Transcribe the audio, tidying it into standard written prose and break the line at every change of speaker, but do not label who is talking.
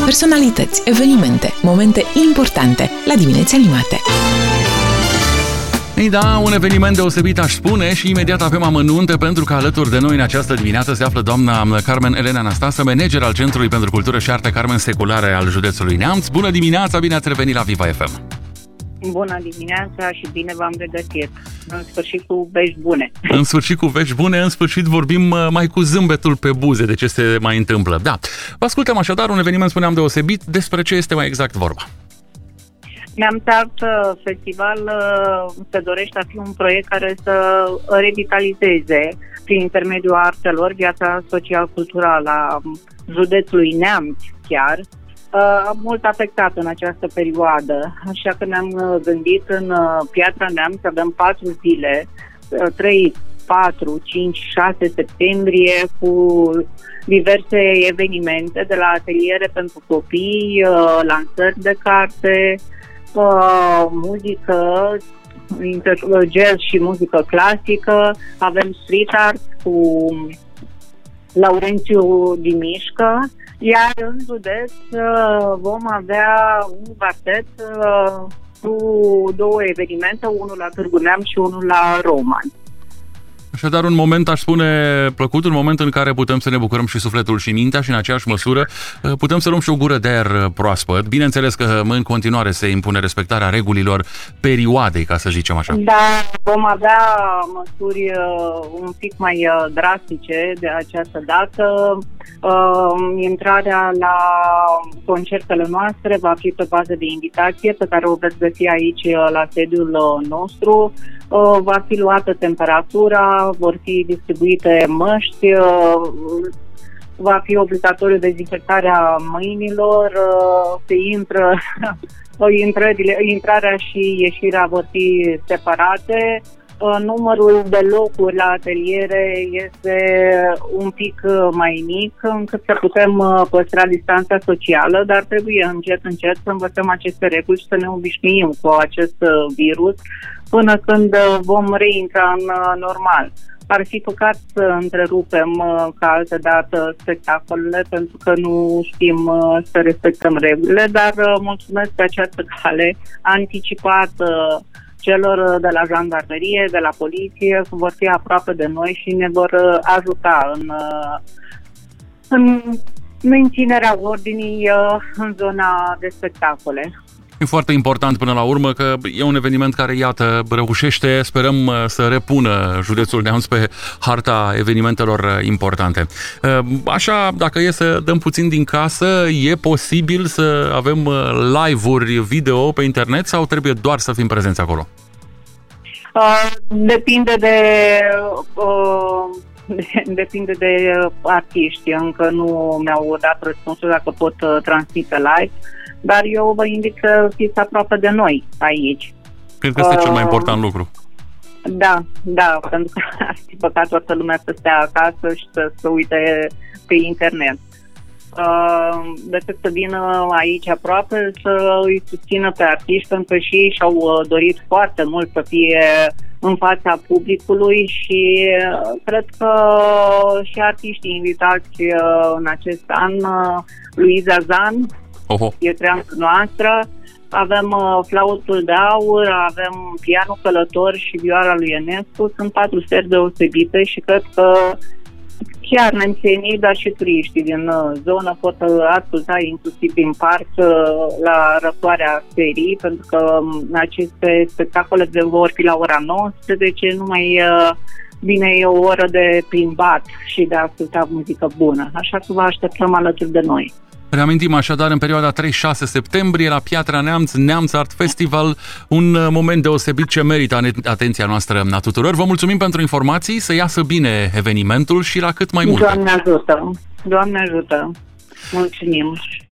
Personalități, evenimente, momente importante la Dimineți Animate.
Ei da, un eveniment deosebit aș spune și imediat avem amănunte pentru că alături de noi în această dimineață se află doamna Carmen Elena Anastasă, manager al Centrului pentru Cultură și Arte Carmen Seculare al județului Neamț. Bună dimineața, bine ați revenit la Viva FM!
Bună dimineața și bine v-am regăsit! În sfârșit cu vești bune!
În sfârșit cu vești bune, în sfârșit vorbim mai cu zâmbetul pe buze de ce se mai întâmplă. Da, vă ascultăm așadar, un eveniment, spuneam, deosebit. Despre ce este mai exact vorba?
Neamț Art Festival se dorește a fi un proiect care să revitalizeze prin intermediul artelor viața social-culturală a județului Neamț chiar, mult afectat în această perioadă. Așa că ne-am gândit în Piatra Neamț, avem 4 zile, 3, 4, 5, 6 septembrie, cu diverse evenimente, de la ateliere pentru copii, lansări de carte, muzică, jazz și muzică clasică, avem street art cu Laurențiu Dimișcă, iar în județ vom avea un quartet cu 2 evenimente, unul la Târgu Neamț și unul la Roman.
Așadar, un moment, aș spune, plăcut, un moment în care putem să ne bucurăm și sufletul și mintea și în aceeași măsură putem să luăm și o gură de aer proaspăt. Bineînțeles că în continuare se impune respectarea regulilor perioadei, ca să zicem așa.
Da, vom avea măsuri un pic mai drastice de această dată. Intrarea la concertele noastre va fi pe bază de invitație pe care o veți găsi aici la sediul nostru. Va fi luată temperatura, vor fi distribuite măști, va fi obligatoriu dezinfectarea mâinilor, se intră, intrarea și ieșirea vor fi separate. Numărul de locuri la ateliere este un pic mai mic, încât să putem păstra distanța socială, dar trebuie încet să învățăm aceste reguli și să ne obișnuim cu acest virus până când vom reintra în normal. Ar fi păcat să întrerupem ca altă dată spectacolele pentru că nu știm să respectăm regulile, dar mulțumesc pe această cale anticipat celor de la jandarmerie, de la poliție, vor fi aproape de noi și ne vor ajuta în menținerea ordinii în zona de spectacole.
E foarte important până la urmă că e un eveniment care, iată, reușește, sperăm să repună județul Neamț pe harta evenimentelor importante. Așa, dacă e să dăm puțin din casă, e posibil să avem live-uri video pe internet sau trebuie doar să fim prezenți acolo?
Depinde de artiști. Încă nu mi-au dat răspunsul dacă pot transmite live, dar eu vă invit să fiți aproape de noi aici.
Cred că este cel mai important lucru.
Da, pentru că ar fi păcat toată lumea să stea acasă și să se uite pe internet. Decât să vină aici aproape să îi susțină pe artiști, pentru că și ei și-au dorit foarte mult să fie în fața publicului și cred că și artiștii invitați în acest an, Luiza Zan, e treaba noastră, avem flautul de aur, avem pianul călător și vioara lui Enescu, sunt 4 stări deosebite și cred că chiar nemțenii, dar și turiștii din zonă pot asculta inclusiv din parc la răcoarea serii, pentru că aceste spectacole vor fi la ora 19, nu mai bine e o oră de plimbat și de a asculta muzică bună. Așa că vă așteptăm alături de noi.
Reamintim așadar, în perioada 3-6 septembrie, la Piatra Neamț, Neamț Art Festival, un moment deosebit ce merită atenția noastră a tuturor. Vă mulțumim pentru informații, să iasă bine evenimentul și la cât mai mult.
Doamne ajută! Doamne ajută! Mulțumim!